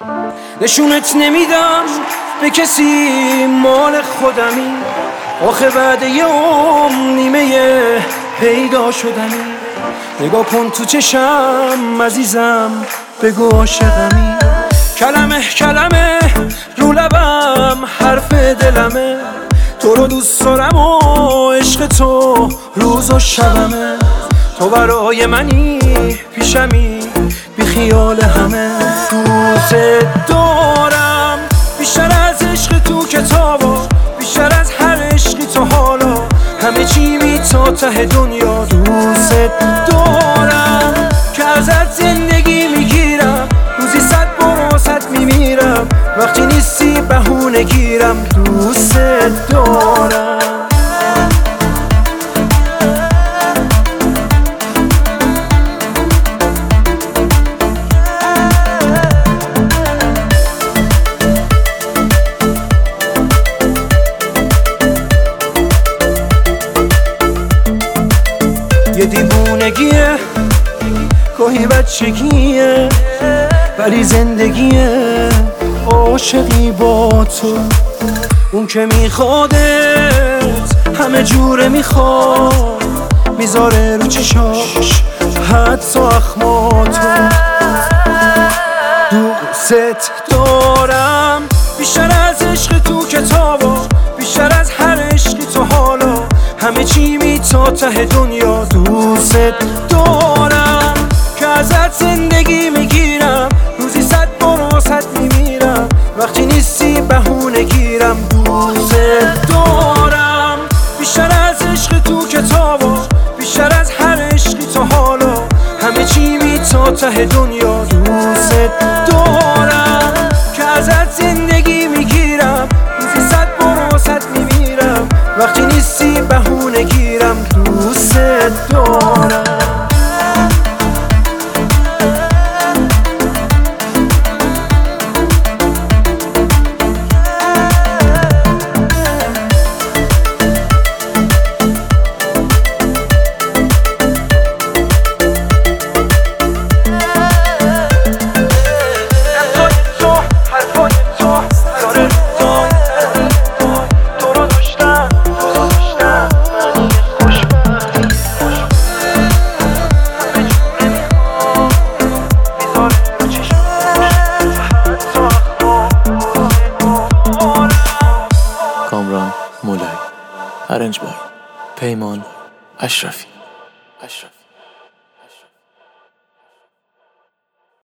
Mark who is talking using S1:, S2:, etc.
S1: نشونت نمیدم به کسی، مال خودمی. آخه بعد یه نیمه پیدا شدنی. نگاه کن تو چشم عزیزم، بگو عاشقمی. کلمه کلمه رو لبم حرف دلمه. تو رو دوست دارم و عشق تو روز و شبمه. تو برای منی پیشمی، بی خیال همه. دوست دارم بیشتر از عشق تو کتابا، بیشتر از هر عشقی تو حالا. همه چی می تا ته دنیا. دوست دارم که ازت زندگی میگیرم، روزی 100 بار واسط میمیرم. وقتی نیستی بهونه گیرم. دوست دارم. یه دیوونگیه، گاهی بچگیه، ولی زندگیه. عاشقی با تو، اون که میخوادت همه جوره میخواد، میذاره رو چشاش حدس و اخماتو. دوست دارم بیشتر از عشق تو کتابا، بیشتر از هر عشقی تو حالا. همه چی می تا ته دنیا. دوست دارم که ازت زندگی میگیرم، روزی 100 بار واسط میمیرم. وقتی نیستی بهونه گیرم. دوست دارم بیشتر از عشق تو کتابا، بیشتر از هر عشقی تو حالا. همه چی می تا ته دنیا. دوست دارم که ازت زندگی میگیرم، روزی 100 بار واسط میمیرم. وقتی نیستی بهونه گیرم. دوست دارم.
S2: کامران مولایی، ارنج بای پیمان اشرفی.